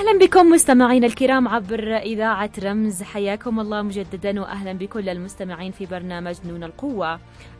أهلا بكم مستمعين الكرام عبر إذاعة رمز. حياكم الله مجددا وأهلا بكل المستمعين في برنامج نون القوة.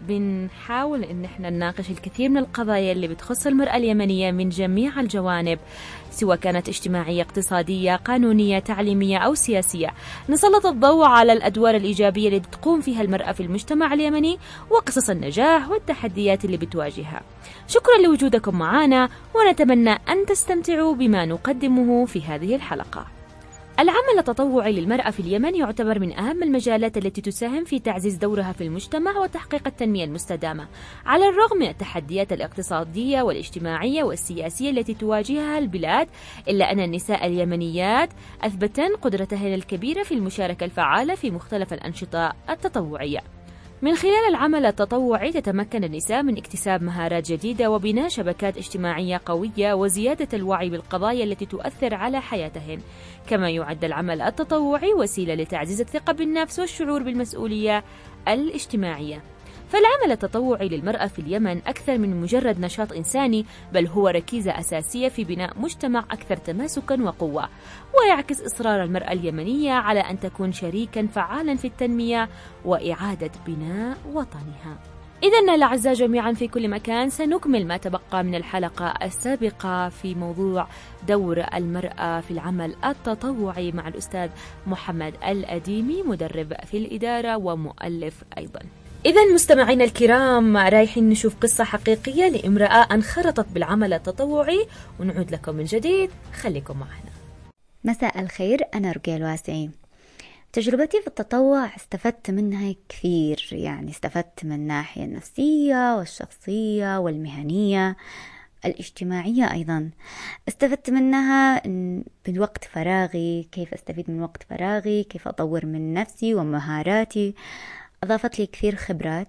بنحاول إن احنا نناقش الكثير من القضايا اللي بتخص المرأة اليمنية من جميع الجوانب، سواء كانت اجتماعية، اقتصادية، قانونية، تعليمية أو سياسية. نسلط الضوء على الأدوار الإيجابية اللي بتقوم فيها المرأة في المجتمع اليمني وقصص النجاح والتحديات اللي بتواجهها. شكرا لوجودكم معنا، ونتمنى أن تستمتعوا بما نقدمه في هذه الحلقة. العمل التطوعي للمرأة في اليمن يعتبر من أهم المجالات التي تساهم في تعزيز دورها في المجتمع وتحقيق التنمية المستدامة، على الرغم من التحديات الاقتصادية والاجتماعية والسياسية التي تواجهها البلاد، إلا أن النساء اليمنيات أثبتن قدرتهن الكبيرة في المشاركة الفعالة في مختلف الأنشطة التطوعية. من خلال العمل التطوعي تتمكن النساء من اكتساب مهارات جديدة وبناء شبكات اجتماعية قوية وزيادة الوعي بالقضايا التي تؤثر على حياتهن. كما يعد العمل التطوعي وسيلة لتعزيز الثقة بالنفس والشعور بالمسؤولية الاجتماعية. فالعمل التطوعي للمرأة في اليمن أكثر من مجرد نشاط إنساني، بل هو ركيزة أساسية في بناء مجتمع أكثر تماسكا وقوة، ويعكس إصرار المرأة اليمنية على أن تكون شريكا فعالا في التنمية وإعادة بناء وطنها. إذن الأعزاء جميعا في كل مكان، سنكمل ما تبقى من الحلقة السابقة في موضوع دور المرأة في العمل التطوعي مع الأستاذ محمد الأديمي، مدرب في الإدارة ومؤلف أيضا. إذن مستمعينا الكرام، رايحين نشوف قصة حقيقية لامرأة انخرطت بالعمل التطوعي، ونعود لكم من جديد. خليكم معنا. مساء الخير، أنا رقية الواسعي. تجربتي في التطوع استفدت منها كثير، يعني استفدت من الناحية النفسية والشخصية والمهنية الاجتماعية. أيضا استفدت منها بالوقت فراغي، كيف أستفيد من وقت فراغي، كيف أطور من نفسي ومهاراتي. أضافت لي كثير خبرات،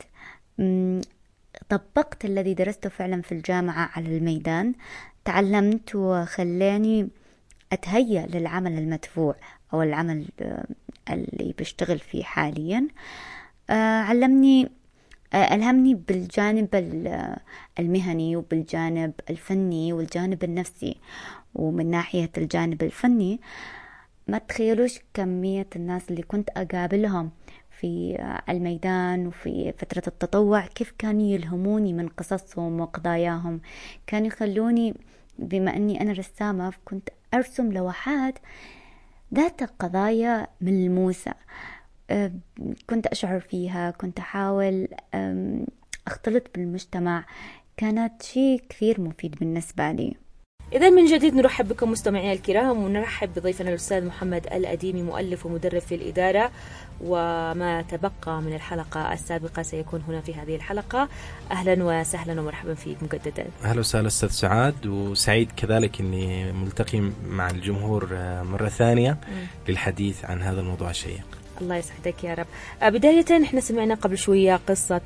طبقت الذي درسته فعلا في الجامعة على الميدان، تعلمت وخلاني أتهيأ للعمل المدفوع أو العمل اللي بشتغل فيه حاليا. ألهمني بالجانب المهني وبالجانب الفني والجانب النفسي. ومن ناحية الجانب الفني ما تخيلوش كمية الناس اللي كنت أقابلهم في الميدان وفي فترة التطوع، كيف كانوا يلهموني من قصصهم وقضاياهم. كانوا يخلوني، بما أني أنا رسامة، كنت أرسم لوحات ذات قضايا ملموسة، كنت أشعر فيها، كنت أحاول أختلط بالمجتمع. كانت شيء كثير مفيد بالنسبة لي. إذا من جديد نرحب بكم مستمعينا الكرام، ونرحب بضيفنا الأستاذ محمد الأديمي، مؤلف ومدرب في الإدارة. وما تبقى من الحلقة السابقة سيكون هنا في هذه الحلقة. أهلا وسهلا ومرحبا فيك مجددا. أهلا وسهلا أستاذ سعاد، وسعيد كذلك أني ملتقي مع الجمهور مرة ثانية للحديث عن هذا الموضوع الشيق. الله يسعدك يا رب. بداية احنا سمعنا قبل شوية قصة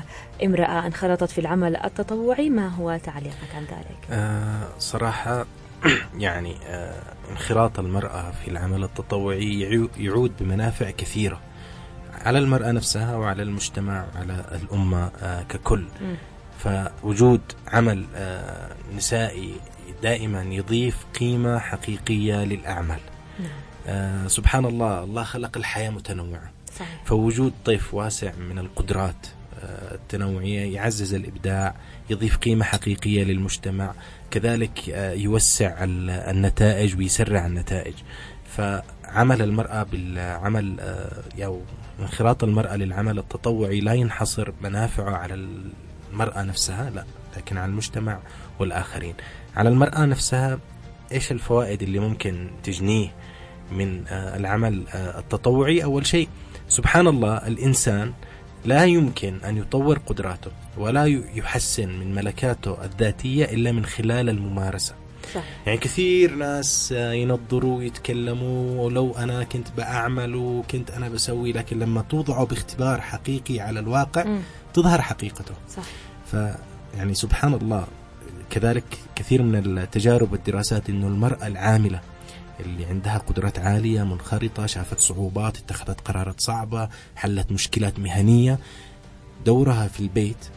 امرأة انخرطت في العمل التطوعي، ما هو تعليقك عن ذلك؟ صراحة يعني انخراط المرأة في العمل التطوعي يعود بمنافع كثيرة على المرأة نفسها وعلى المجتمع وعلى الأمة ككل. فوجود عمل نسائي دائما يضيف قيمة حقيقية للأعمال. سبحان الله، الله خلق الحياة متنوعة. صحيح. فوجود طيف واسع من القدرات التنوعية يعزز الإبداع، يضيف قيمة حقيقية للمجتمع، كذلك يوسع النتائج ويسرع النتائج. فعمل المرأة بالعمل أو انخراط المرأة للعمل التطوعي لا ينحصر منافعه على المرأة نفسها، لا، لكن على المجتمع والآخرين. على المرأة نفسها، إيش الفوائد اللي ممكن تجنيه من العمل التطوعي؟ أول شيء، سبحان الله، الإنسان لا يمكن أن يطور قدراته ولا يحسن من ملكاته الذاتية إلا من خلال الممارسة. صح. يعني كثير ناس ينظروا ويتكلموا، ولو أنا كنت بأعمل وكنت أنا بسوي، لكن لما توضعه باختبار حقيقي على الواقع تظهر حقيقته. صح. يعني سبحان الله، كذلك كثير من التجارب والدراسات إنه المرأة العاملة اللي عندها قدرات عالية منخرطة، شافت صعوبات، اتخذت قرارات صعبة، حلت مشكلات مهنية، دورها في البيت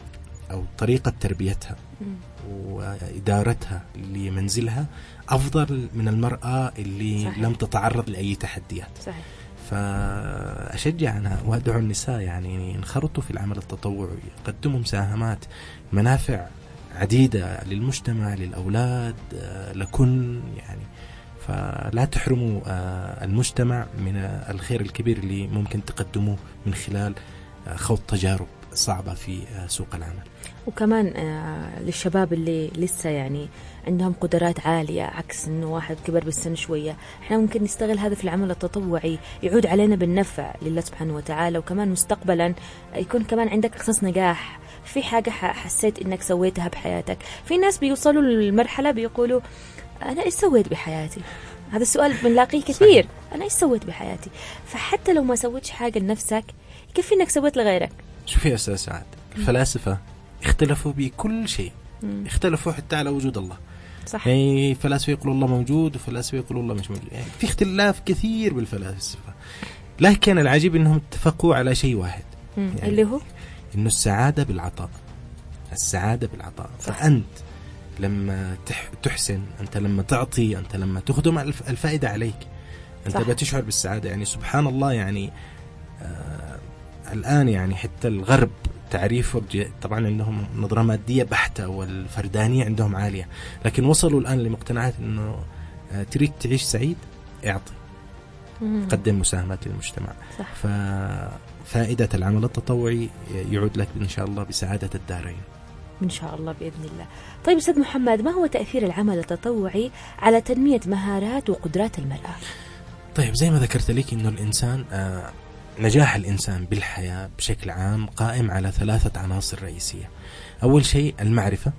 أو طريقة تربيتها وإدارتها لمنزلها أفضل من المرأة اللي صحيح. لم تتعرض لأي تحديات. صحيح. فأشجع أنا وأدعو النساء يعني ينخرطوا في العمل التطوعي، يقدموا مساهمات، منافع عديدة للمجتمع، للأولاد، لكل يعني. فلا تحرموا المجتمع من الخير الكبير اللي ممكن تقدموه من خلال خوض تجارب صعبة في سوق العمل. وكمان للشباب اللي لسه يعني عندهم قدرات عالية، عكس انه واحد كبر بالسن شوية، احنا ممكن نستغل هذا في العمل التطوعي يعود علينا بالنفع لله سبحانه وتعالى. وكمان مستقبلا يكون كمان عندك قصص نجاح في حاجة حسيت انك سويتها بحياتك. في ناس بيوصلوا للمرحلة بيقولوا انا ايش سويت بحياتي؟ هذا السؤال بنلاقيه كثير، انا ايش سويت بحياتي؟ فحتى لو ما سويتش حاجة لنفسك يكفي انك سويت لغيرك. شوفي يا أستاذ سعد، الفلاسفة اختلفوا بكل شيء، اختلفوا حتى على وجود الله. صح. يعني فلاسفة يقولوا الله موجود وفلاسفة يقولوا الله مش موجود، يعني في اختلاف كثير بالفلاسفة، لكن العجيب انهم اتفقوا على شيء واحد، يعني اللي هو انه السعادة بالعطاء. السعادة بالعطاء. فأنت لما تحسن، أنت لما تعطي، أنت لما تخدم، الفائدة عليك، أنت بتشعر بالسعادة. يعني سبحان الله، يعني الآن يعني حتى الغرب تعريفه طبعا عندهم نظرة مادية بحتة والفردانية عندهم عالية، لكن وصلوا الآن لمقتنعات أنه تريد تعيش سعيد، اعطي، قدم مساهمات للمجتمع. صح. ففائدة العمل التطوعي يعود لك إن شاء الله بسعادة الدارين إن شاء الله بإذن الله. طيب أستاذ محمد، ما هو تأثير العمل التطوعي على تنمية مهارات وقدرات المرأة؟ طيب زي ما ذكرت لك إنه الإنسان نجاح الإنسان بالحياة بشكل عام قائم على 3 عناصر رئيسية. أول شيء المعرفة،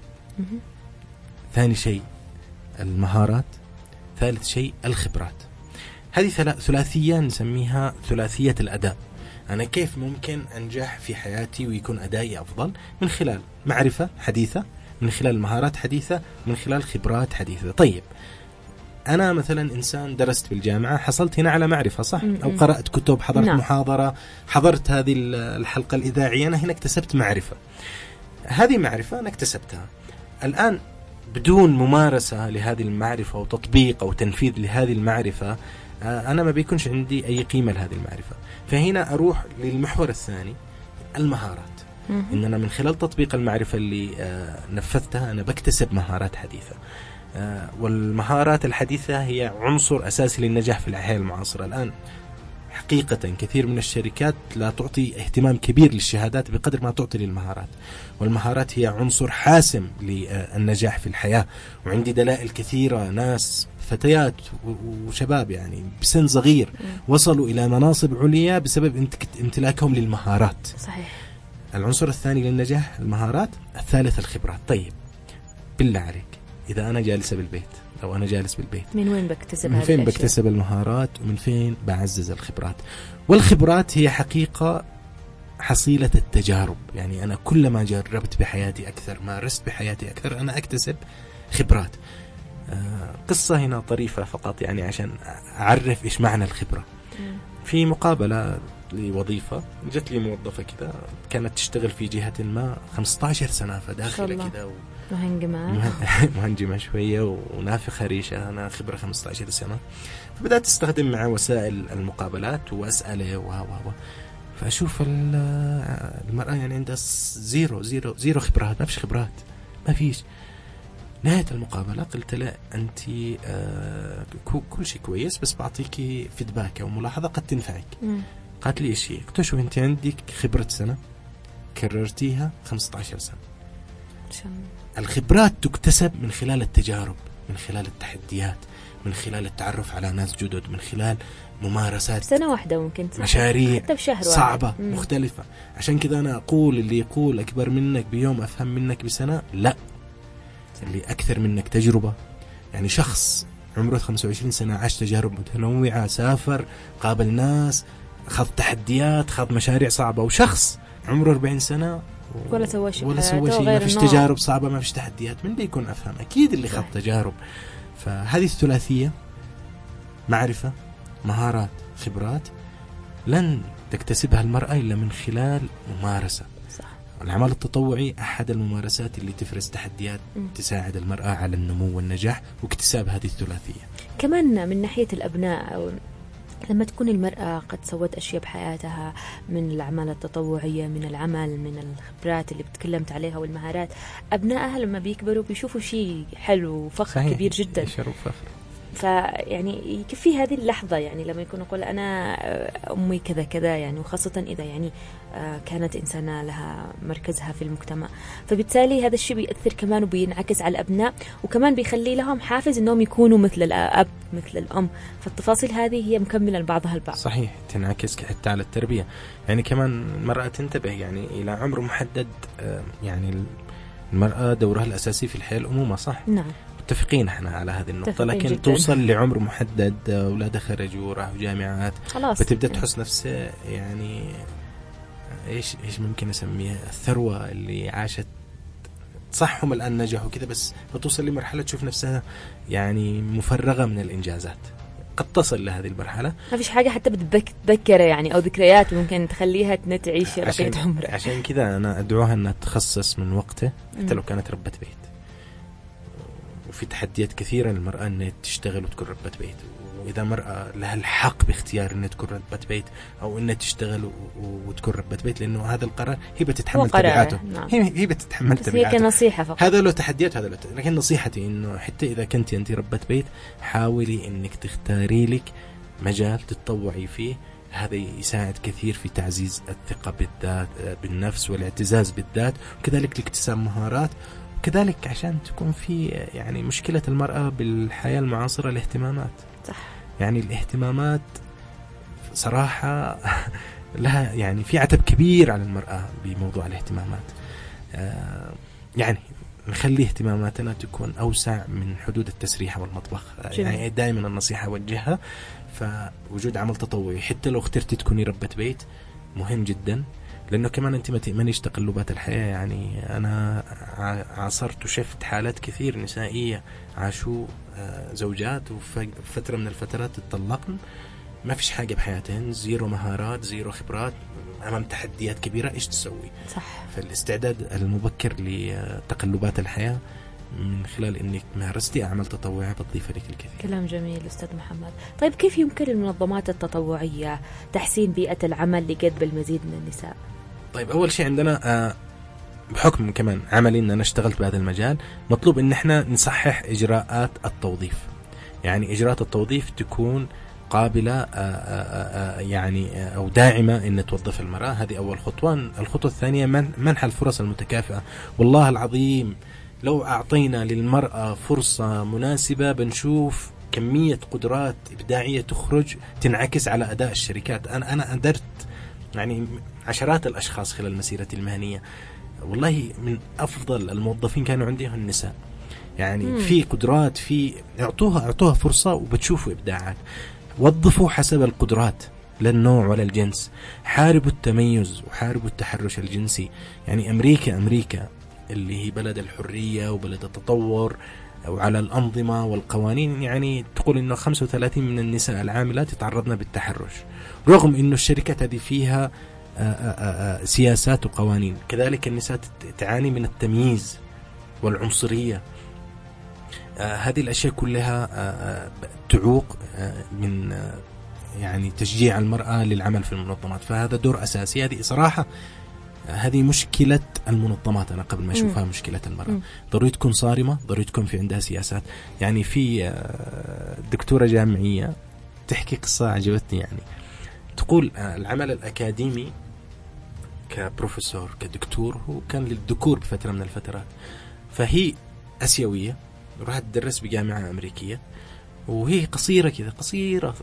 ثاني شيء المهارات، ثالث شيء الخبرات. هذه ثلاثية نسميها ثلاثية الأداء. أنا كيف ممكن أنجح في حياتي ويكون أدائي أفضل؟ من خلال معرفة حديثة، من خلال مهارات حديثة، من خلال خبرات حديثة. طيب أنا مثلا إنسان درست بالجامعة، حصلت هنا على معرفة، صح؟ أو قرأت كتب، حضرت محاضرة، حضرت هذه الحلقة الإذاعية، أنا هنا اكتسبت معرفة. هذه معرفة أنا اكتسبتها. الآن بدون ممارسة لهذه المعرفة وتطبيق أو تنفيذ لهذه المعرفة، أنا ما بيكونش عندي أي قيمة لهذه المعرفة. فهنا أروح للمحور الثاني، المهارات. إن أنا من خلال تطبيق المعرفة اللي نفذتها أنا بكتسب مهارات حديثة. والمهارات الحديثة هي عنصر أساسي للنجاح في الحياة المعاصرة. الآن حقيقة كثير من الشركات لا تعطي اهتمام كبير للشهادات بقدر ما تعطي للمهارات، والمهارات هي عنصر حاسم للنجاح في الحياة. وعندي دلائل كثيرة، ناس فتيات وشباب يعني بسن صغير وصلوا إلى مناصب عليا بسبب امتلاكهم للمهارات. صحيح. العنصر الثاني للنجاح المهارات، الثالث الخبرات. طيب بالله عليك، إذا أنا جالسة بالبيت، لو أنا جالس بالبيت، من وين بكتسب من فين بكتسب المهارات ومن فين بعزز الخبرات؟ والخبرات هي حقيقة حصيلة التجارب. يعني أنا كلما جربت بحياتي أكثر، مارست بحياتي أكثر، أنا أكتسب خبرات. قصة هنا طريفة فقط يعني عشان أعرف إيش معنى الخبرة. في مقابلة لوظيفة جت لي موظفة كذا كانت تشتغل في جهة ما 15 سنة، فداخلة كذا مهنجمة شوية ونافخة ريشة. أنا خبرة 15 سنة. فبدأت أستخدم مع وسائل المقابلات وأسأله فأشوف المرأة يعني عندها زيرو خبرات، ما فيش خبرات، ما فيش. نهاية المقابلة قلت له أنت كل شيء كويس، بس بعطيكي فيدباك أو ملاحظة قد تنفعك. قالت لي إيش هي؟ قلت له شوف أنت عندك خبرة سنة كررتيها 15 سنة. الخبرات تكتسب من خلال التجارب، من خلال التحديات، من خلال التعرف على ناس جدد، من خلال ممارسات سنة واحدة ممكن مشاريع صعبة مختلفة. عشان كذا أنا أقول اللي يقول أكبر منك بيوم أفهم منك بسنة، لا، اللي أكثر منك تجربة. يعني شخص عمره 25 سنة عاش تجارب متنوعة، سافر، قابل ناس، خاض تحديات، خاض مشاريع صعبة. وشخص عمره 40 سنة ولا سوى شيء، ما فيش تجارب صعبة، ما فيش تحديات، من بيكون أفهم؟ أكيد اللي خاض تجارب. فهذه الثلاثية، معرفة، مهارات، خبرات، لن تكتسبها المرأة إلا من خلال ممارسة. صح. العمل التطوعي أحد الممارسات اللي تفرز تحديات تساعد المرأة على النمو والنجاح واكتساب هذه الثلاثية. كمان من ناحية الأبناء، أو لما تكون المرأة قد سوت أشياء بحياتها من الأعمال التطوعية، من العمل، من الخبرات اللي بتكلمت عليها والمهارات، أبنائها لما بيكبروا بيشوفوا شيء حلو وفخر كبير جدا. فيعني يكفي هذه اللحظة، يعني لما يكون يقول أنا أمي كذا كذا، يعني وخاصة إذا يعني كانت إنسانة لها مركزها في المجتمع، فبالتالي هذا الشيء بيأثر كمان وبينعكس على الأبناء، وكمان بيخلي لهم حافز إنهم يكونوا مثل الأب مثل الأم. فالتفاصيل هذه هي مكملة لبعضها البعض. صحيح، تنعكس حتى على التربية. يعني كمان المرأة تنتبه يعني إلى عمر محدد، يعني المرأة دورها الأساسي في الحياة الأمومة، صح؟ نعم، متفقين احنا على هذه النقطة، لكن جداً. توصل لعمر محدد، أولادها خرجوا راحوا جامعات، فتبدأ تحس نفسها يعني ايش ممكن اسميها الثروة اللي عاشت، صح هم الآن نجحوا كذا، بس فتوصل لمرحلة تشوف نفسها يعني مفرغة من الإنجازات. قد تصل لهذه المرحلة، ما فيش حاجة حتى بتذكرها يعني، أو ذكريات ممكن تخليها تعيش بقية عمرها. عشان كذا أنا أدعوها أنها تخصص من وقته حتى لو كانت ربة بيت. وفي تحديات كثيرة للمرأة أنها تشتغل وتكون ربة بيت، وإذا المرأة لها الحق باختيار أنها تكون ربة بيت أو أنها تشتغل وتكون ربة بيت، لأنه هذا القرار هي بتتحمل تبعاته. نعم. هي بتتحمل تبعاته. هي كنصيحة فقط. هذا له تحديات، هذا له لكن نصيحتي إنه حتى إذا كنت أنت ربة بيت، حاولي إنك تختاري لك مجال تتطوعي فيه. هذا يساعد كثير في تعزيز الثقة بالذات بالنفس والاعتزاز بالذات، وكذلك لاكتساب مهارات، كذلك عشان تكون في يعني مشكلة المرأة بالحياة المعاصرة الاهتمامات. صح. يعني الاهتمامات صراحة لها يعني في عتب كبير على المرأة بموضوع الاهتمامات. يعني نخلي اهتماماتنا تكون أوسع من حدود التسريح والمطبخ. يعني دائما النصيحة وجهها، فوجود عمل تطوعي حتى لو اخترتي تكوني ربة بيت مهم جدا، لأنه كمان أنت ما تأمنيش تقلبات الحياة. يعني أنا عاصرت وشفت حالات كثير نسائية عاشوا زوجات وفترة من الفترات اتطلقن، ما فيش حاجة بحياتهن، زيرو مهارات، زيرو خبرات، أمام تحديات كبيرة. إيش تسوي؟ صح. فالاستعداد المبكر لتقلبات الحياة من خلال أنك مارستي أعمال تطوعية بتضيف لك الكثير. كلام جميل أستاذ محمد. طيب كيف يمكن للمنظمات التطوعية تحسين بيئة العمل لجذب المزيد من النساء؟ طيب أول شيء عندنا بحكم كمان عملي أن أنا اشتغلت بهذا المجال، مطلوب أن احنا نصحح إجراءات التوظيف. يعني إجراءات التوظيف تكون قابلة يعني أو داعمة أن توظف المرأة. هذه أول خطوة. الخطوة الثانية منح الفرص المتكافئة. والله العظيم لو أعطينا للمرأة فرصة مناسبة بنشوف كمية قدرات إبداعية تخرج تنعكس على أداء الشركات. أنا أدرت يعني عشرات الأشخاص خلال مسيرتي المهنية، والله من أفضل الموظفين كانوا عندي هم النساء. يعني في قدرات، في اعطوها فرصة وبتشوفوا إبداعات. وظفوا حسب القدرات، لا النوع ولا الجنس. حاربوا التميز وحاربوا التحرش الجنسي. يعني أمريكا اللي هي بلد الحرية وبلد التطور وعلى الأنظمة والقوانين، يعني تقول إنه 35 من النساء العاملات يتعرضن بالتحرش، رغم إنه الشركات هذه فيها سياسات وقوانين. كذلك النساء تعاني من التمييز والعنصرية. هذه الأشياء كلها تعوق من يعني تشجيع المرأة للعمل في المنظمات. فهذا دور أساسي. هذه صراحة هذه مشكلة المنظمات. أنا قبل ما أشوفها مشكلة المرأة. ضروري تكون صارمة، ضروري تكون في عندها سياسات. يعني في دكتورة جامعية تحكي قصة عجبتني. يعني تقول العمل الأكاديمي كبروفيسور كدكتور هو كان للذكور بفترة من الفترات. فهي أسيوية راحت تدرس بجامعة أمريكية، وهي قصيرة كذا، قصيرة.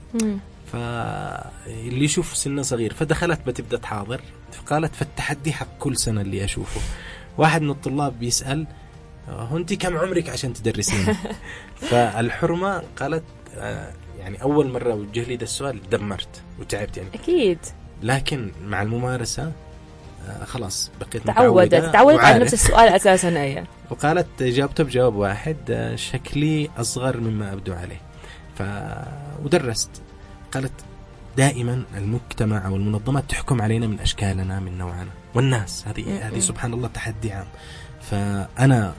فاللي يشوف سنة صغير، فدخلت بتبدأ تحاضر. فقالت فالتحدي حق كل سنة اللي أشوفه واحد من الطلاب بيسأل هو أنت كم عمرك عشان تدرسين؟ فالحرمة قالت يعني أول مرة وجه لي ده السؤال دمرت وتعبت يعني. أكيد. لكن مع الممارسة خلاص بقيت تعودت على نفس السؤال أساسا. أيه. وقالت جاوبته بجواب واحد، شكلي أصغر مما أبدو عليه. ودرست. قالت دائما المجتمع أو المنظمات تحكم علينا من أشكالنا، من نوعنا، والناس هذه سبحان الله تحدي عام. فأنا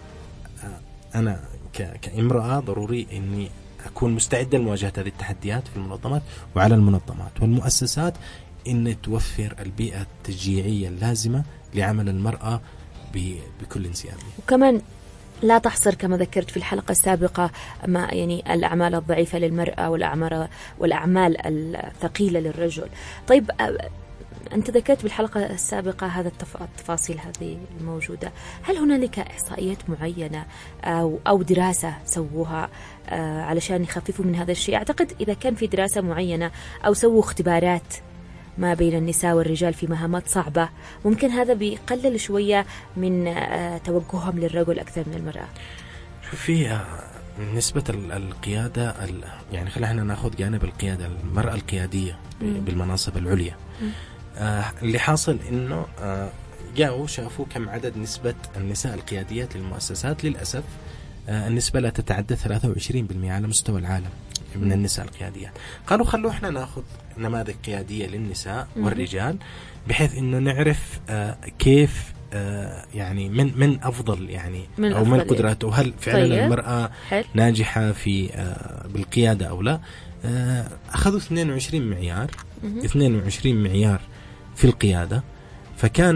كامرأة ضروري إني أكون مستعدة لمواجهة هذه التحديات في المنظمات وعلى المنظمات والمؤسسات إن توفر البيئة التشجيعية اللازمة لعمل المرأة بكل انسيابية. وكمان لا تحصر كما ذكرت في الحلقة السابقة ما يعني الأعمال الضعيفة للمرأة والأعمال الثقيلة للرجل. طيب أنت ذكرت بالحلقة السابقة هذا التفاصيل هذه الموجودة، هل هنالك إحصائيات معينة أو دراسة سووها علشان يخففوا من هذا الشيء؟ أعتقد إذا كان في دراسة معينة أو سووا اختبارات ما بين النساء والرجال في مهامات صعبة، ممكن هذا بيقلل شوية من توجههم للرجل أكثر من المرأة. في نسبة القيادة يعني خلينا ناخذ جانب القيادة، المرأة القيادية بالمناصب العليا. اللي حاصل إنه جاءوا شافوا كم عدد نسبة النساء القياديات للمؤسسات. للأسف النسبة لا تتعدى 23% على مستوى العالم من النساء القياديات. قالوا خلوا احنا ناخذ نماذج قيادية للنساء والرجال بحيث انه نعرف كيف يعني من افضل يعني او من قدراته، وهل فعلا طيب. المرأة ناجحة في بالقيادة او لا. اخذوا 22 معيار 22 معيار في القيادة. فكان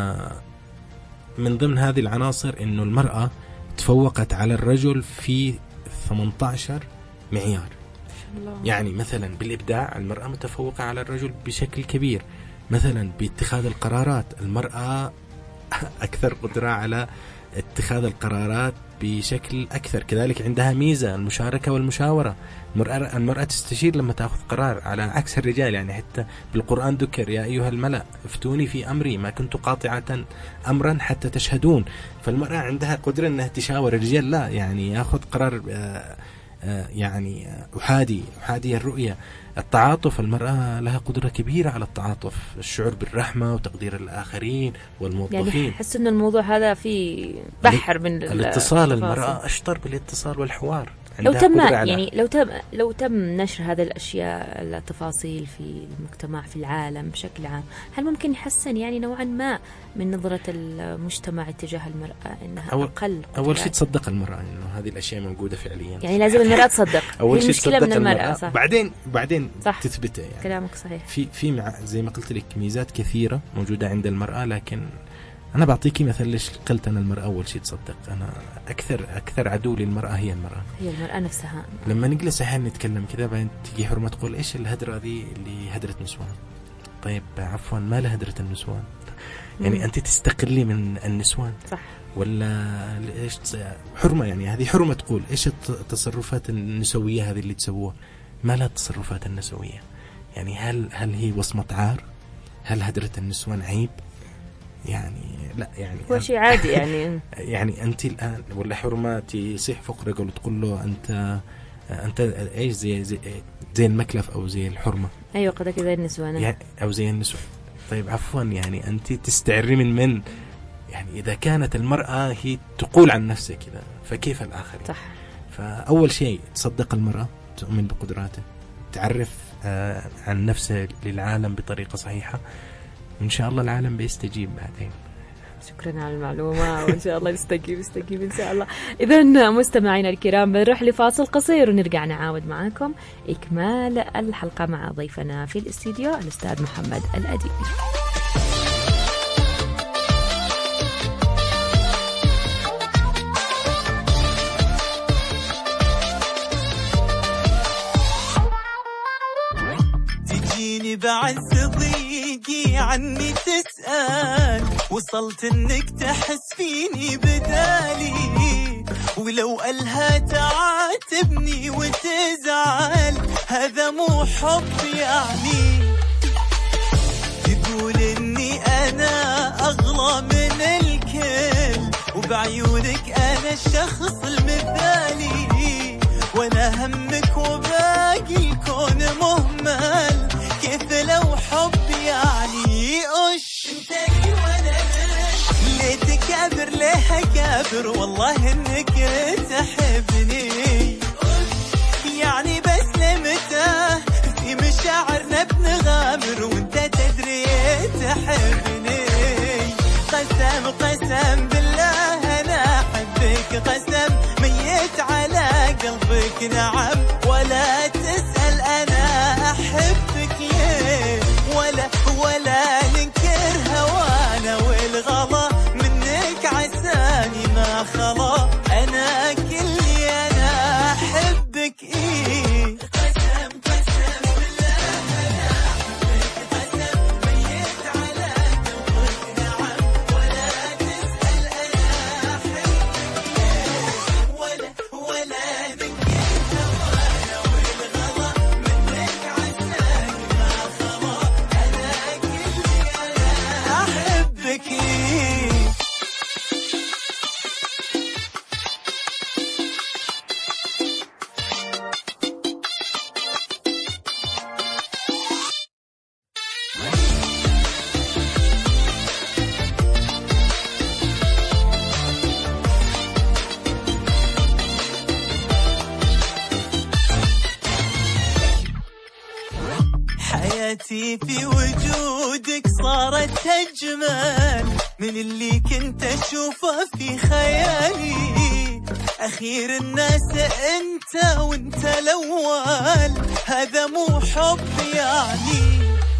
من ضمن هذه العناصر انه المرأة تفوقت على الرجل في 18 معيار. يعني مثلا بالإبداع المرأة متفوقة على الرجل بشكل كبير. مثلا باتخاذ القرارات المرأة أكثر قدرة على اتخاذ القرارات بشكل أكثر. كذلك عندها ميزة المشاركة والمشاورة. المرأة تستشير لما تأخذ قرار على عكس الرجال. يعني حتى بالقرآن ذكر يا أيها الملأ افتوني في أمري ما كنت قاطعة أمرا حتى تشهدون. فالمرأة عندها قدرة أنها تشاور، الرجال لا، يعني يأخذ قرار يعني أحادي الرؤية. التعاطف، المرأة لها قدرة كبيرة على التعاطف، الشعور بالرحمة وتقدير الآخرين والموظفين. يعني أحس أن الموضوع هذا في بحر من الاتصال. المرأة أشطر بالاتصال والحوار. لو تم نشر هذه الأشياء التفاصيل في المجتمع في العالم بشكل عام، هل ممكن يحسن يعني نوعا ما من نظرة المجتمع اتجاه المرأة إنها أقل؟ أول شيء تصدق المرأة إنه هذه الأشياء موجودة فعليا. يعني لازم المرأة تصدق. أول شيء تصدق من المرأة صح. بعدين تثبته. يعني كلامك صحيح. في زي ما قلت لك ميزات كثيرة موجودة عند المرأة. لكن أنا بعطيكي مثل ليش قلت أنا المرأة أول شيء تصدق. أنا أكثر عدو للمرأة هي المرأة نفسها. لما نجلس أحيانا نتكلم كذا بعدين تيجي حرمة تقول إيش الهدرة ذي اللي هدرة نسوان. طيب عفوا ما له هدرة النسوان؟ يعني أنت تستقلي من النسوان صح ولا إيش حرمة؟ يعني هذه حرمة تقول إيش التصرفات النسوية هذه اللي تسووها؟ ما لها التصرفات النسوية. يعني هل هي وصمة عار؟ هل هدرة النسوان عيب؟ يعني لا، يعني هو شيء عادي. يعني يعني أنت الآن ولا حرمة يصيح فوق رجل وتقول له أنت إيش زي المكلف أو زي الحرمة. أيوة قدك زي النسوان يعني أو زي النسوان. طيب عفوا يعني أنت تستعري من يعني إذا كانت المرأة هي تقول عن نفسها كذا فكيف الآخر؟ صح. فأول شيء تصدق المرأة، تؤمن بقدراته، تعرف عن نفسها للعالم بطريقة صحيحة، إن شاء الله العالم بيستجيب بعدين. شكرا على المعلومة وإن شاء الله يستجيب إن شاء الله. إذن مستمعينا الكرام بنروح لفاصل قصير ونرجع نعاود معاكم إكمال الحلقة مع ضيفنا في الاستديو الأستاذ محمد الأديبي. تجيني بعز ضيقي عني تسأل، وصلت انك تحس فيني بدالي، ولو قالها تعاتبني وتزعل هذا مو حب يعني. تقول اني انا اغلى من الكل، وبعيونك انا الشخص المثالي، وانا همك وباقي الكون مهمل، كيف لو حب يعني اش انتك وانا ليه تكابر ليه كابر، والله انك تحبني يعني بس لمتى في مش مشاعرنا بنغامر وانت تدري تحبني. قسم قسم بالله انا احبك، قسم ميت على قلبك نعم، ولا تسأل انا احبك ليه، ولا ننكر هوانا والغلا منك عساني ما خلا، انا كلي انا احبك ايه. قسم قسم بالله انا احبك، قسم ميت على قلبك نعم، ولا تسأل انا احبك ليه، ولا ننكر هوانا والغلا منك عساني ما خلا، انا كلي انا احبك ايه. حياتي في وجودك صارت أجمل من اللي كنت أشوفه في خيالي، أخير الناس أنت وأنت الأول، هذا مو حب يعني،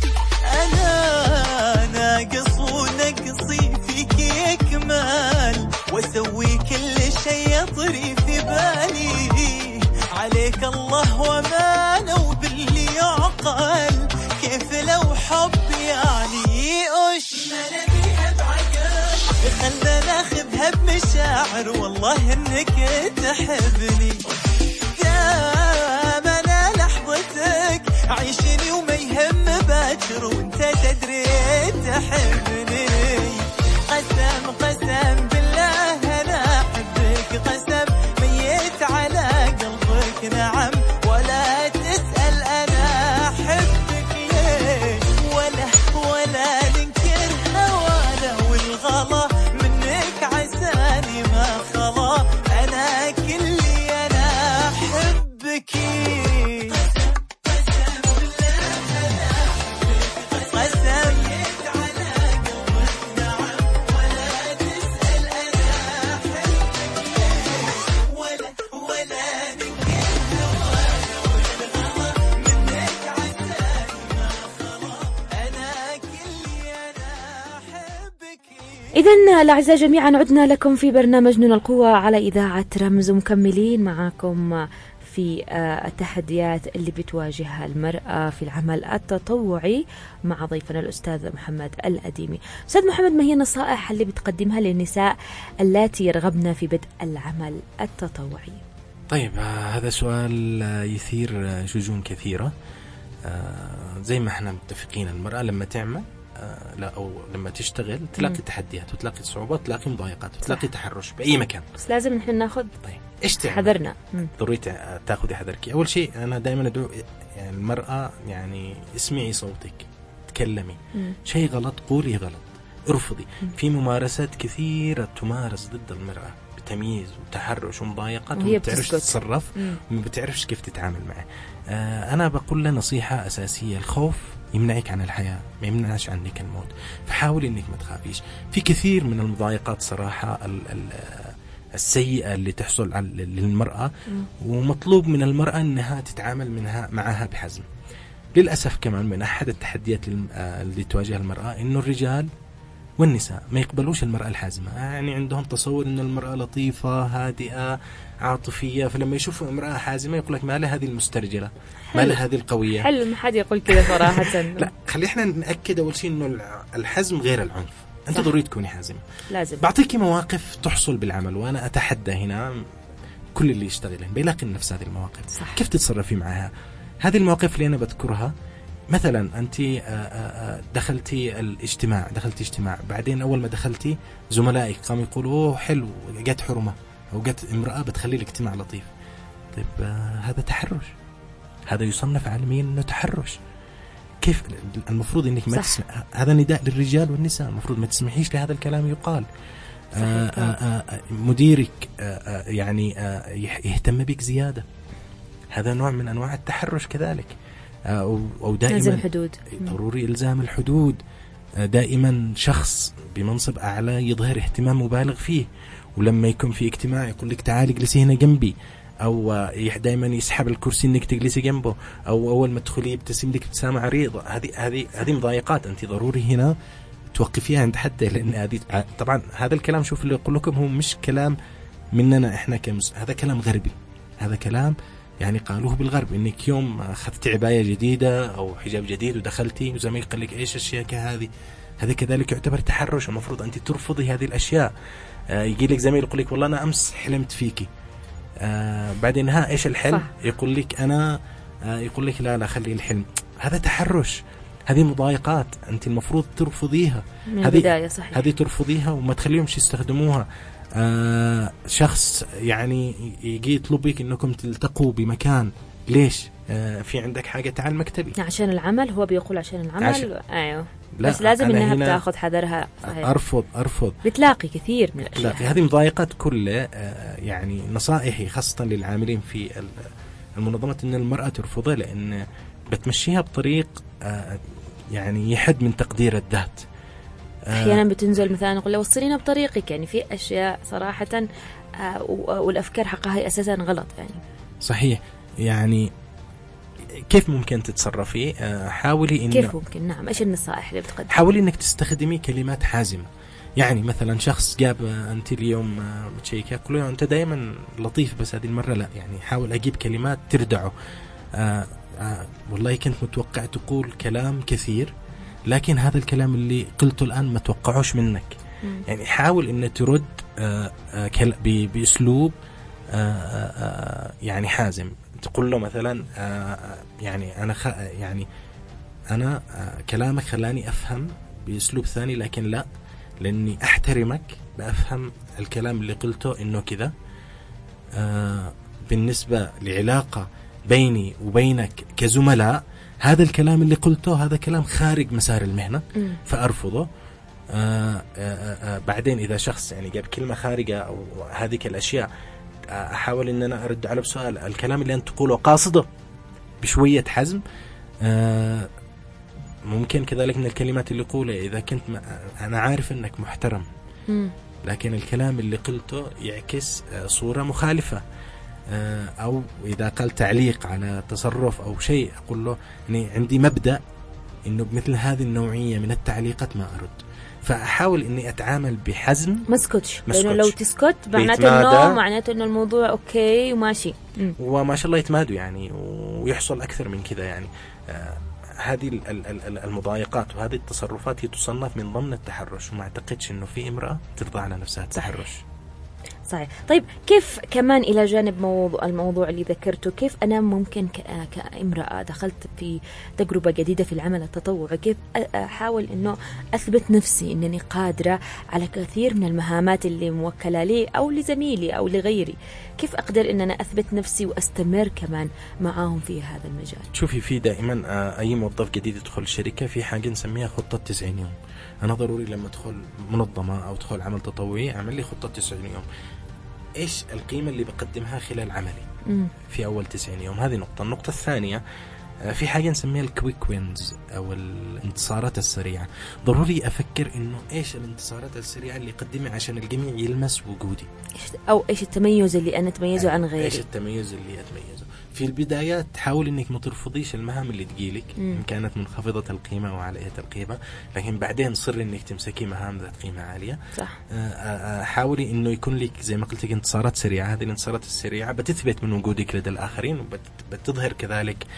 أنا ناقص ونقصي فيك يكمل، وأسوي كل شيء يطري في بالي، عليك الله وما باللي يعقل، كيف لو حب يعني وش نبيها بعقل، خلنا ناخذها بمشاعر والله انك تحبني، دام انا لحظتك عيشني وما يهم باكر وانت تدري تحبني. قسم قسم بالله انا احبك، قسم ميت على قلبك نعم، ولا تسأل انا احبك ليه، ولا ننكر هوانا والغلا منك عساني ما خلا، انا كلي انا احبك. قسم بالله انا احبك، قسم ميت على قلبك نعم، ولا تسأل انا احبك ليه، ولا ننكر هوانا والغلا منك عساني ما خلا، انا كلي انا احبك. إذن الأعزاء جميعا عدنا لكم في برنامج نون القوة على إذاعة رمز، مكملين معكم في التحديات اللي بتواجهها المرأة في العمل التطوعي مع ضيفنا الأستاذ محمد الأديمي. أستاذ محمد، ما هي النصائح اللي بتقدمها للنساء اللاتي يرغبن في بدء العمل التطوعي؟ طيب، هذا سؤال يثير شجون كثيرة. زي ما احنا متفقين، المرأة لما تعمل لا أو لما تشتغل تلاقي تحديات وتلاقي صعوبات وتلاقي مضايقات وتلاقي تحرش بأي مكان، بس لازم نحن ناخذ إيش تعمل؟ حذرنا. ضروري تاخذي حذرك. أول شيء أنا دائما أدعو يعني المرأة، يعني اسمعي صوتك، تكلمي، شيء غلط قولي غلط، ارفضي. في ممارسات كثيرة تمارس ضد المرأة بتمييز وتحرش ومضايقات، وما بتعرفش تتصرف وما بتعرفش كيف تتعامل معه. أنا بقول له نصيحة أساسية: الخوف يمنعك عن الحياة، ما يمنعش عنك الموت، فحاولي انك ما تخافيش. في كثير من المضايقات صراحة السيئة اللي تحصل للمرأة، ومطلوب من المرأة انها تتعامل معها بحزم. للأسف كمان من أحد التحديات اللي تواجه المرأة إنه الرجال والنساء ما يقبلوش المرأة الحازمة، يعني عندهم تصور إنه المرأة لطيفة هادئة عاطفية، فلما يشوفوا امرأة حازمة يقول لك ما لها هذه المسترجلة، ما لها هذه القوية. حلو، ما حد يقول كذا صراحة. لا، خلي احنا نأكد أول شيء إنه الحزم غير العنف. أنت ضروري تكوني حازمة. لازم. بعطيكي مواقف تحصل بالعمل، وأنا أتحدى هنا كل اللي يشتغلين بيلاقي نفس هذه المواقف. صح. كيف تتصرفي معها؟ هذه المواقف اللي أنا بذكرها، مثلا أنت دخلتي اجتماع، بعدين أول ما دخلتي زملائك قاموا يقولوا أوه حلو، جت حرمة أو جت امرأة بتخلي الاجتماع لطيف. طيب هذا تحرش، هذا يصنف عالميا أنه تحرش. كيف المفروض أنك ما تسمع؟ هذا نداء للرجال والنساء، المفروض ما تسمحيش لهذا الكلام يقال. مديرك يعني يهتم بك زيادة، هذا نوع من أنواع التحرش كذلك. أو دائما لازم حدود. ضروري إلزام الحدود. دائما شخص بمنصب أعلى يظهر اهتمام مبالغ فيه، ولما يكون في اجتماع يقول لك تعالي اجلسي هنا جنبي، أو دائما يسحب الكرسي إنك تجلسي جنبه، أو أول ما تدخلي يبتسم لك ابتسامة عريضة. هذه مضايقات أنت ضروري هنا توقفيها عند حدها، لأن هذه طبعا هذا الكلام شوف اللي أقول لكم هو مش كلام مننا إحنا هذا كلام غربي، هذا كلام يعني قالوه بالغرب، إنك يوم أخذت عباية جديدة أو حجاب جديد ودخلتي وزميل قال لك إيش أشياء كهذه، هذا كذلك يعتبر تحرش، المفروض أنت ترفضي هذه الأشياء. يجي لك زميل يقول لك والله أنا أمس حلمت فيكي، بعدين ها إيش الحلم؟ يقول لك أنا يقول لك لا خلي الحلم، هذا تحرش، هذه مضايقات أنت المفروض ترفضيها من البداية. صحيح. هذه ترفضيها وما تخليهمش يستخدموها. شخص يعني يجي يطلبك إنكم تلتقوا بمكان، ليش؟ في عندك حاجة تعال مكتبي عشان العمل، هو بيقول عشان العمل. أيوه بس لازم إنها بتاخذ حذرها. صحيح. أرفض بتلاقي كثير من الأشياء. هذه مضايقات كلها. يعني نصائحي خاصة للعاملين في المنظمة إن المرأة ترفضها، لأن بتمشيها بطريق يعني يحد من تقدير الذات. أحيانا بتنزل مثلا نقول له وصلينا بطريقك، يعني في أشياء صراحة والأفكار حقها هي أساسا غلط يعني. صحيح. يعني كيف ممكن تتصرفي؟ حاولي إنه كيف ممكن؟ نعم. إيش النصائح اللي بتقدم؟ حاولي إنك تستخدمي كلمات حازمة. يعني مثلا شخص جاب أنت اليوم بتشيك يقول له أنت دائما لطيف بس هذه المرة لا، يعني حاول أجيب كلمات تردعه. والله كنت متوقع تقول كلام كثير، لكن هذا الكلام اللي قلته الآن ما توقعوش منك. يعني حاول إن ترد بأسلوب يعني حازم. تقول له مثلا يعني أنا كلامك خلاني أفهم بأسلوب ثاني، لكن لا، لأني أحترمك بأفهم الكلام اللي قلته إنه كذا. بالنسبة لعلاقة بيني وبينك كزملاء، هذا الكلام اللي قلته هذا كلام خارج مسار المهنة فأرفضه. بعدين إذا شخص يعني جاب كلمة خارجة أو هذه الأشياء، أحاول إن أنا أرد على بسؤال الكلام اللي أنت تقوله قاصده بشوية حزم. ممكن كذلك من الكلمات اللي قولها إذا كنت أنا عارف أنك محترم، لكن الكلام اللي قلته يعكس صورة مخالفة، أو إذا قال تعليق على تصرف أو شيء أقول له يعني عندي مبدأ إنه بمثل هذه النوعية من التعليقات ما أرد. فأحاول إني أتعامل بحزم، ما اسكتش، لأنه لو تسكت معناته إنه الموضوع أوكي وماشي، وما شاء الله يتمادوا يعني ويحصل أكثر من كذا. يعني هذه المضايقات وهذه التصرفات هي تصنف من ضمن التحرش، وما أعتقدش إنه في امرأة ترضى على نفسها التحرش. صحيح. طيب كيف كمان إلى جانب الموضوع اللي ذكرته، كيف أنا ممكن كامرأة دخلت في تجربة جديدة في العمل التطوعي، كيف أحاول إنه أثبت نفسي إنني قادرة على كثير من المهامات اللي موكلة لي أو لزميلي أو لغيري، كيف أقدر إن أنا أثبت نفسي وأستمر كمان معاهم في هذا المجال؟ شوفي، في دائما أي موظف جديد يدخل الشركة في حاجة نسميها خطة 90 يوم. أنا ضروري لما أدخل منظمة أو أدخل عمل تطوعي أعمل لي خطة 90 يوم. إيش القيمة اللي بقدمها خلال عملي في أول 90 يوم؟ هذه نقطة. النقطة الثانية، في حاجة نسميها الكويك وينز أو الانتصارات السريعة. ضروري أفكر إنه إيش الانتصارات السريعة اللي قدمها عشان الجميع يلمس وجودي، أو إيش التميز اللي أنا أتميزه عن غيري. إيش التميز اللي أتميزه. في البدايات حاول إنك ما ترفضيش المهام اللي تجيلك إن كانت منخفضة القيمة وعالية القيمة، لكن بعدين صر إنك تمسكي مهام ذات قيمة عالية. صح. حاولي إنه يكون لك زي ما قلت لك انتصارات سريعة. هذه الانتصارات السريعة بتثبت من وجودك لدى الآخرين، وبتظهر كذلك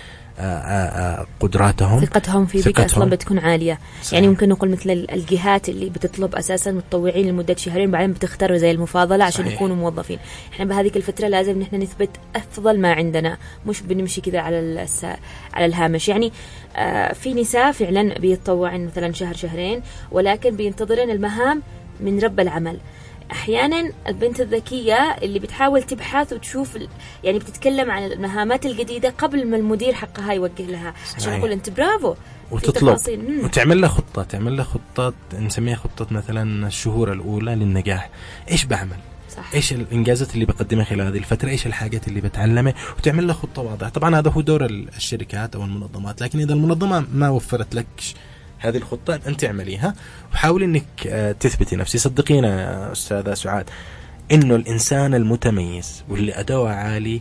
قدراتهم، ثقتهم في بك أصلا بتكون عالية. صحيح. يعني ممكن نقول مثل الجهات اللي بتطلب أساسا متطوعين لمدة شهرين بعدين بتختار زي المفاضلة عشان صحيح. يكونوا موظفين. إحنا بهذه الفترة لازم نحن نثبت أفضل ما عندنا، مش بنمشي كذا على الهامش. يعني في نساء فعلا بيتطوعن مثلا شهر شهرين، ولكن بينتظرن المهام من رب العمل. أحيانا البنت الذكية اللي بتحاول تبحث وتشوف يعني بتتكلم عن المهامات الجديدة قبل ما المدير حقها يوجه لها عشان يقول أنت برافو، وتطلب وتعمل لها خطة نسميها خطة مثلا الشهور الأولى للنجاح. إيش بعمل؟ صح. ايش الانجازات اللي بقدمها خلال هذه الفتره، ايش الحاجات اللي بتعلمها، وتعمل له خطه واضحه. طبعا هذا هو دور الشركات او المنظمات، لكن اذا المنظمه ما وفرت لك هذه الخطه انت اعمليها وحاولي انك تثبتي نفسي. صدقينا يا استاذه سعاد انه الانسان المتميز واللي اداؤه عالي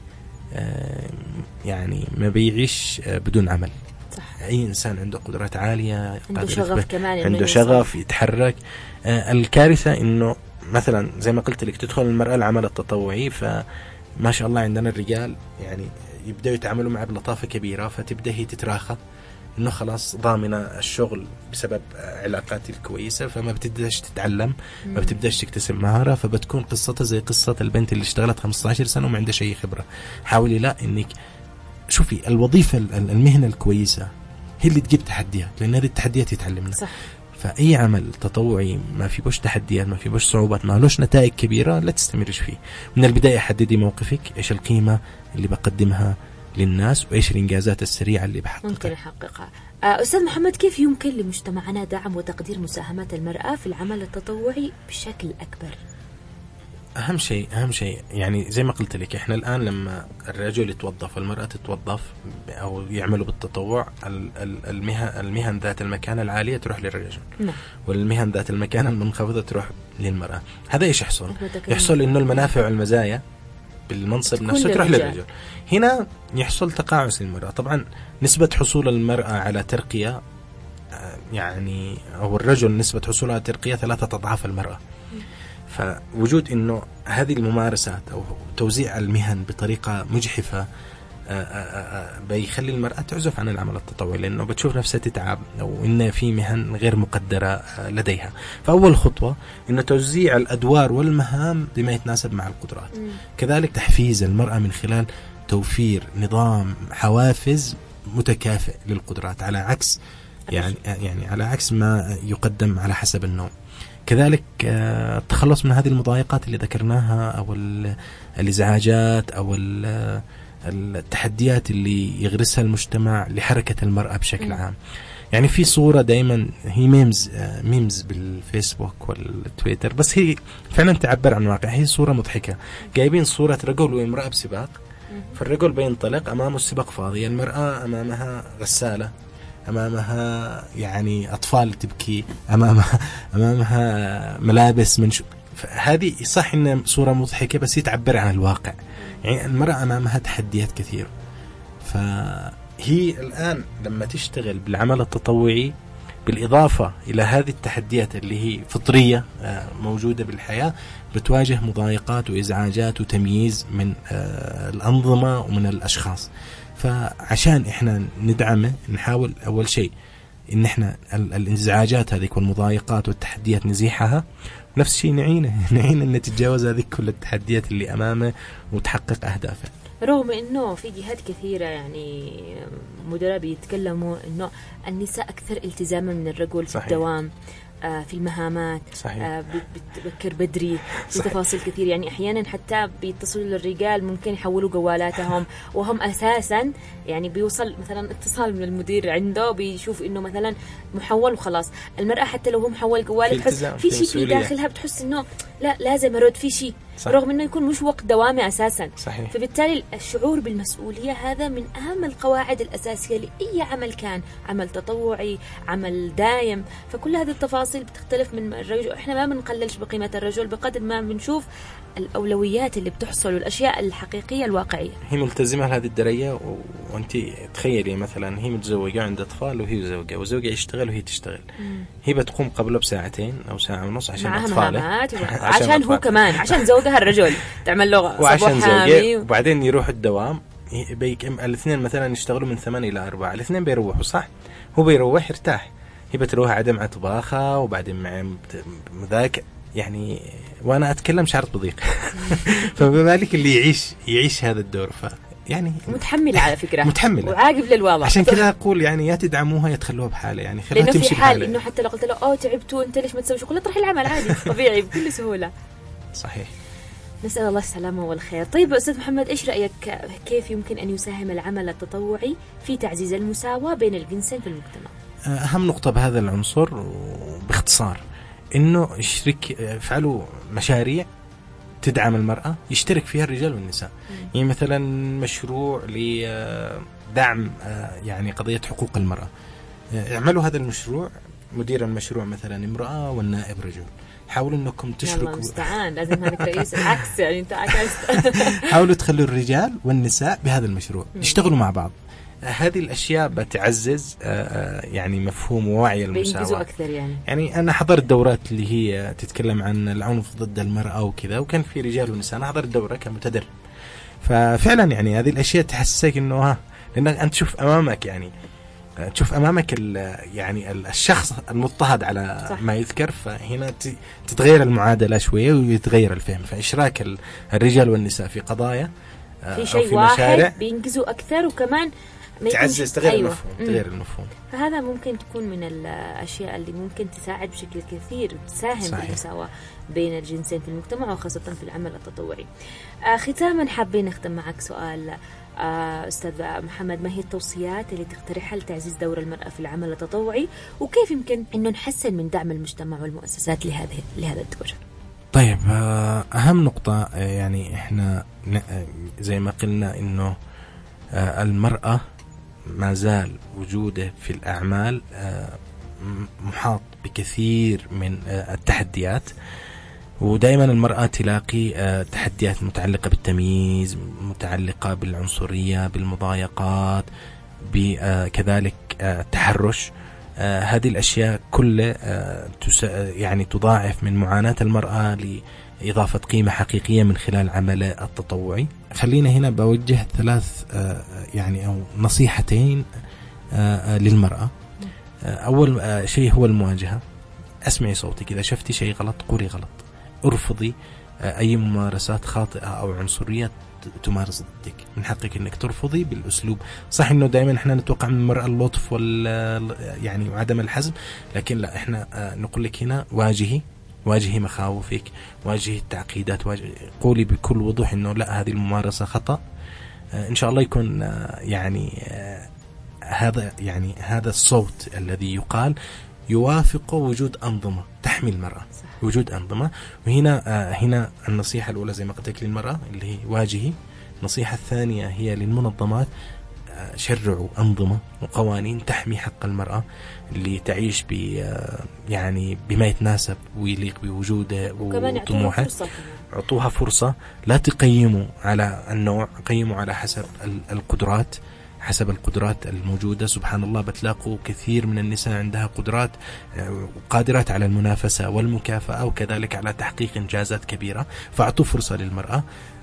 يعني ما بيعيش بدون عمل. صح. اي انسان عنده قدرات عاليه، عنده شغف كمان، عنده شغف يتحرك. الكارثه انه مثلا زي ما قلت لك تدخل المراه العمل التطوعي، فما شاء الله عندنا الرجال يعني يبداوا يتعاملوا معه بلطافه كبيره، فتبدا هي تتراخى انه خلاص ضامنه الشغل بسبب علاقاتي الكويسه، فما بتبداش تتعلم، ما بتبداش تكتسب مهاره، فبتكون قصتها زي قصه البنت اللي اشتغلت 15 سنه وما عندها اي خبره. حاولي لا انك شوفي الوظيفه المهنه الكويسه هي اللي تجيب تحديات، لان هذه التحديات يتعلمنا. صح. فأي عمل تطوعي ما في بوش تحديات، ما في بوش صعوبات، ما لوش نتائج كبيرة، لا تستمرش فيه. من البداية حددي موقفك، إيش القيمة اللي بقدمها للناس، وإيش الإنجازات السريعة اللي بحققها ممكن أحققها. أستاذ محمد، كيف يمكن لمجتمعنا دعم وتقدير مساهمة المرأة في العمل التطوعي بشكل أكبر؟ أهم شيء يعني زي ما قلت لك، إحنا الآن لما الرجل يتوظف والمرأة تتوظف أو يعملوا بالتطوع، المهن ذات المكانة العالية تروح للرجل، والمهن ذات المكانة المنخفضة تروح للمرأة. هذا إيش يحصل إنه المنافع والمزايا بالمنصب نفسه تروح للرجل. هنا يحصل تقاعس للمرأة. طبعا نسبة حصول المرأة على ترقية يعني أو الرجل نسبة حصوله على ترقية 3 أضعاف المرأة. فوجود إنه هذه الممارسات أو توزيع المهن بطريقة مجحفة بيخلي المرأة تعزف عن العمل التطوعي، لأنه بتشوف نفسها تتعب أو إن في مهن غير مقدرة لديها. فأول خطوة إنه توزيع الأدوار والمهام بما يتناسب مع القدرات. كذلك تحفيز المرأة من خلال توفير نظام حوافز متكافئ للقدرات، على عكس يعني على عكس ما يقدم على حسب النوع. كذلك التخلص من هذه المضايقات اللي ذكرناها أو الإزعاجات أو التحديات اللي يغرسها المجتمع لحركة المرأة بشكل عام. يعني في صورة دائما هي ميمز بالفيسبوك والتويتر، بس هي فعلا تعبر عن واقع. هي صورة مضحكة، جايبين صورة رجل وامرأة بسباق، فالرجل بينطلق أمامه السباق فاضي، المرأة أمامها غسالة، أمامها يعني أطفال تبكي، أمامها ملابس من هذه صح إنها صورة مضحكة بس تعبر عن الواقع. يعني المرأة أمامها تحديات كثير. فهي الآن لما تشتغل بالعمل التطوعي بالإضافة إلى هذه التحديات اللي هي فطرية موجودة بالحياة، بتواجه مضايقات وإزعاجات وتمييز من الأنظمة ومن الأشخاص. فعشان إحنا ندعمه نحاول أول شيء إن إحنا الانزعاجات هذه والمضايقات والتحديات نزيحها، نفس الشيء نعين أن نتجاوز هذه كل التحديات اللي أمامه وتحقق أهدافه. رغم إنه في جهات كثيرة يعني مدراء بيتكلموا إنه النساء أكثر التزاما من الرجل في الدوام، في المهامات، بتبكر بدري، في تفاصيل كثير. يعني أحيانا حتى بيتصلوا للرجال ممكن يحولوا جوالاتهم، وهم أساسا يعني بيوصل مثلا اتصال من المدير عنده بيشوف إنه مثلا محول وخلاص. المرأة حتى لو هو محول جوال بتحس في شيء في داخلها، بتحس إنه لا لازم أرد في شيء، رغم إنه يكون مش وقت دوامي أساسا. صحيح. فبالتالي الشعور بالمسؤولية هذا من أهم القواعد الأساسية لأي عمل، كان عمل تطوعي، عمل دايم. فكل هذه التفاصيل بتختلف من الرجل. إحنا ما بنقللش بقيمة الرجل بقدر ما بنشوف الأولويات اللي بتحصل والأشياء الحقيقية الواقعية. هي ملتزمة لهذه الدرجة، وأنت تخيلي مثلا هي متزوجة عندها أطفال وهي زوجة، وزوجها يشتغل وهي تشتغل. هي بتقوم قبله بساعتين أو ساعة ونص عشان أطفاله، عشان هو كمان عشان زوجها الرجل تعمل له وعشان زوجه، وبعدين يروح الدوام. الاثنين مثلا يشتغلوا من 8 إلى 4، الاثنين بيروحوا صح، هو بيروح يرتاح، هي بتروح عدم طباخة وبعدين مع ذاك يعني. وانا اتكلم شعرت بضيق فبالك اللي يعيش هذا الدور. يعني متحمل على فكرة، متحمل وعاقب للواضح. عشان كذا اقول يعني يا تدعموها يا تخلوها بحالها، يعني خليها تمشي بحالها. لانه في حال انه حتى لو قلت له تعبتوا انت ليش ما تسوي شغل، تروح العمل عادي طبيعي بكل سهولة. صحيح. نسأل الله السلامة والخير. طيب أستاذ محمد، إيش رأيك كيف يمكن أن يساهم العمل التطوعي في تعزيز المساواة بين الجنسين في المجتمع؟ أهم نقطة بهذا العنصر باختصار إنه يفعلوا مشاريع تدعم المرأة يشترك فيها الرجال والنساء. يعني مثلا مشروع لدعم يعني قضية حقوق المرأة، اعملوا هذا المشروع، مدير المشروع مثلا امرأة والنائب رجل، حاولوا انكم تشركوا. الله المستعان، لازم هذا رئيس العكس، يعني انت عكست. حاولوا تخلوا الرجال والنساء بهذا المشروع يشتغلوا مع بعض. هذه الأشياء بتعزز يعني مفهوم ووعي المساواة أكثر. يعني أنا حضرت دورات اللي هي تتكلم عن العنف ضد المرأة وكذا، وكان في رجال ونساء. أنا حضرت دورة كمتدرب، ففعلا يعني هذه الأشياء تحسسك إنه لأنك أنت تشوف أمامك، يعني تشوف أمامك يعني الشخص المضطهد على صح. ما يذكر، فهنا تتغير المعادلة شوية ويتغير الفهم. فإشراك الرجال والنساء في قضايا في شيء واحد بينجزوا أكثر، وكمان تعزز تغير المفهوم. تغير المفهوم. فهذا ممكن تكون من الأشياء اللي ممكن تساعد بشكل كثير، تساهم بالمساواة بين الجنسين في المجتمع وخاصة في العمل التطوعي. ختاما حابين نختم معك سؤال أستاذ محمد، ما هي التوصيات اللي تقترحها لتعزيز دور المرأة في العمل التطوعي، وكيف يمكن أنه نحسن من دعم المجتمع والمؤسسات لهذا الدور؟ طيب، أهم نقطة يعني إحنا زي ما قلنا إنه المرأة ما زال وجوده في الأعمال محاط بكثير من التحديات، ودائما المرأة تلاقي تحديات متعلقة بالتمييز، متعلقة بالعنصرية، بالمضايقات، كذلك التحرش. هذه الأشياء كلها يعني تضاعف من معاناة المرأة لإضافة قيمة حقيقية من خلال عمله التطوعي. خلينا هنا بوجه 3 يعني أو نصيحتين للمرأة. أول شيء هو المواجهة. اسمعي صوتك، إذا شفتي شيء غلط قولي غلط، ارفضي أي ممارسات خاطئة أو عنصرية تمارس ضدك. من حقك انك ترفضي بالاسلوب. صح انه دائما احنا نتوقع من المرأة اللطف يعني وعدم الحزم، لكن لا، احنا نقول لك هنا واجهي مخاوفك، واجهي التعقيدات، قولي بكل وضوح انه لا، هذه الممارسة خطأ. ان شاء الله يكون هذا الصوت الذي يقال يوافق وجود أنظمة تحمي المرأة. صح. وجود أنظمة. وهنا النصيحة الأولى زي ما قلت لك للمرأة اللي هي واجهي. النصيحة الثانية هي للمنظمات، شرعوا أنظمة وقوانين تحمي حق المرأة اللي تعيش يعني بما يتناسب ويليق بوجوده وطموحه. اعطوها فرصة. لا تقيموا على النوع، قيموا على حسب القدرات، حسب القدرات الموجودة. سبحان الله، بتلاقوا كثير من النساء عندها قدرات قادرات على المنافسة والمكافأة، وكذلك على تحقيق إنجازات كبيرة. فأعطوا فرصة للمرأة.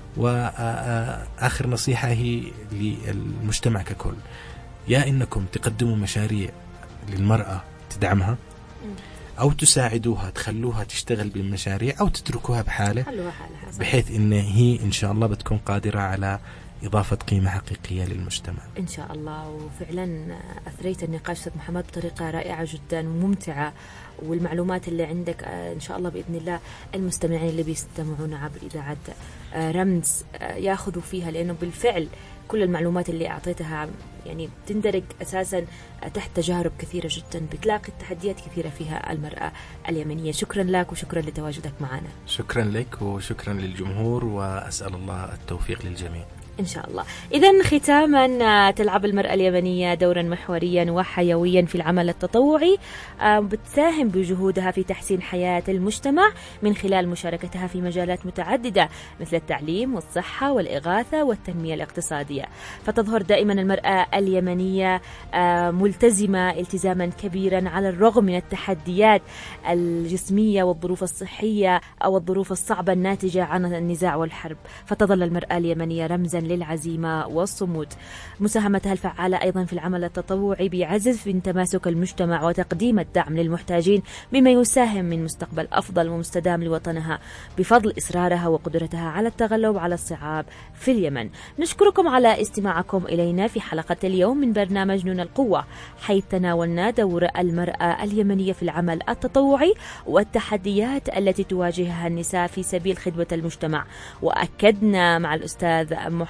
وآخر نصيحة هي للمجتمع ككل، يا إنكم تقدموا مشاريع للمرأة تدعمها، أو تساعدوها تخلوها تشتغل بالمشاريع، أو تتركوها بحالة بحيث إن هي إن شاء الله بتكون قادرة على إضافة قيمة حقيقية للمجتمع إن شاء الله. وفعلا أثريت النقاش أستاذ محمد بطريقة رائعة جدا وممتعة، والمعلومات اللي عندك إن شاء الله بإذن الله المستمعين اللي بيستمعون عبر إذاعة رمز يأخذوا فيها، لأنه بالفعل كل المعلومات اللي أعطيتها يعني تندرج أساسا تحت تجارب كثيرة جدا، بتلاقي التحديات كثيرة فيها المرأة اليمنية. شكرا لك وشكرا لتواجدك معنا. شكرا لك وشكرا للجمهور، وأسأل الله التوفيق للجميع إن شاء الله. إذن ختاما، تلعب المرأة اليمنية دورا محوريا وحيويا في العمل التطوعي، بتساهم بجهودها في تحسين حياة المجتمع من خلال مشاركتها في مجالات متعددة مثل التعليم والصحة والإغاثة والتنمية الاقتصادية. فتظهر دائما المرأة اليمنية ملتزمة التزاما كبيرا على الرغم من التحديات الجسمية والظروف الصحية أو الظروف الصعبة الناتجة عن النزاع والحرب. فتظل المرأة اليمنية رمزا للعزيمة والصمود. مساهمتها الفعالة أيضا في العمل التطوعي بيعزز من تماسك المجتمع وتقديم الدعم للمحتاجين، بما يساهم من مستقبل أفضل ومستدام لوطنها بفضل إصرارها وقدرتها على التغلب على الصعاب في اليمن. نشكركم على استماعكم إلينا في حلقة اليوم من برنامج نون القوة، حيث تناولنا دور المرأة اليمنية في العمل التطوعي والتحديات التي تواجهها النساء في سبيل خدمة المجتمع. وأكدنا مع الأستاذ محمد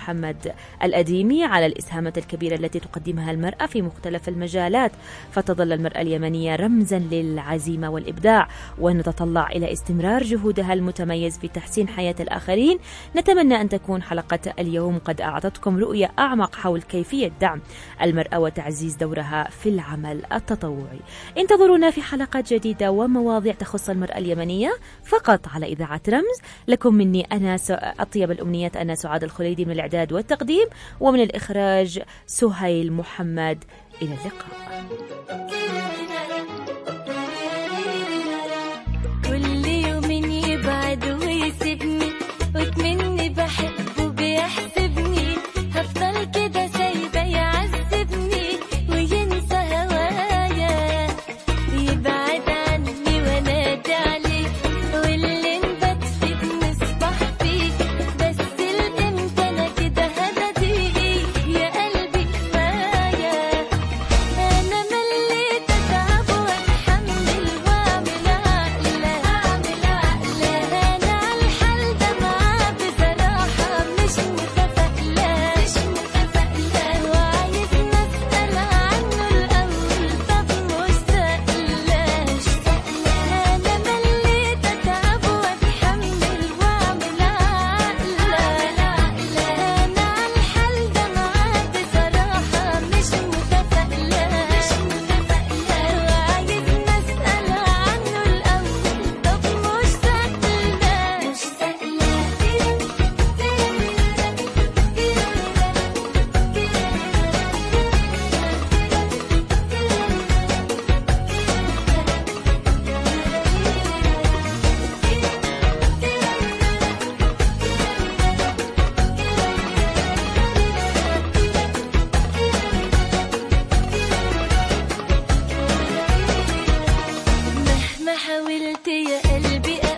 محمد الأديمي على الإسهامات الكبيرة التي تقدمها المرأة في مختلف المجالات، فتظل المرأة اليمنية رمزا للعزيمة والإبداع، ونتطلع إلى استمرار جهودها المتميز في تحسين حياة الآخرين. نتمنى أن تكون حلقة اليوم قد أعطتكم رؤية أعمق حول كيفية دعم المرأة وتعزيز دورها في العمل التطوعي. انتظرونا في حلقات جديدة ومواضيع تخص المرأة اليمنية فقط على إذاعة رمز. لكم مني أنا أطيب الأمنيات، أنا سعاد الخليدي من الإعداد والتقديم، ومن الإخراج سهيل محمد. إلى اللقاء. كل يوم يبعد ويسيبني وتمني بحبه بيحسبني، هفضل كده سايبه يعذبني وينسى هوايا، يبعد عني وانادي عليه واللي نبات فيه بنصبح فيه، بس الامتى انا كده هددي يا قلبي كفايه، انا مليت اتعب واتحمل واعمل عقله، انا عالحال ده معاه بصراحه مش متفائله، وعايز نسأل عنه الاول طب مشتاق له، انا مليت اتعب واتحمل واعمل عقله، انا عالحال ده معاه بصراحه مش متفائله، وعايز نسأل عنه الاول طب مشتاق مهما حاولت يا قلبي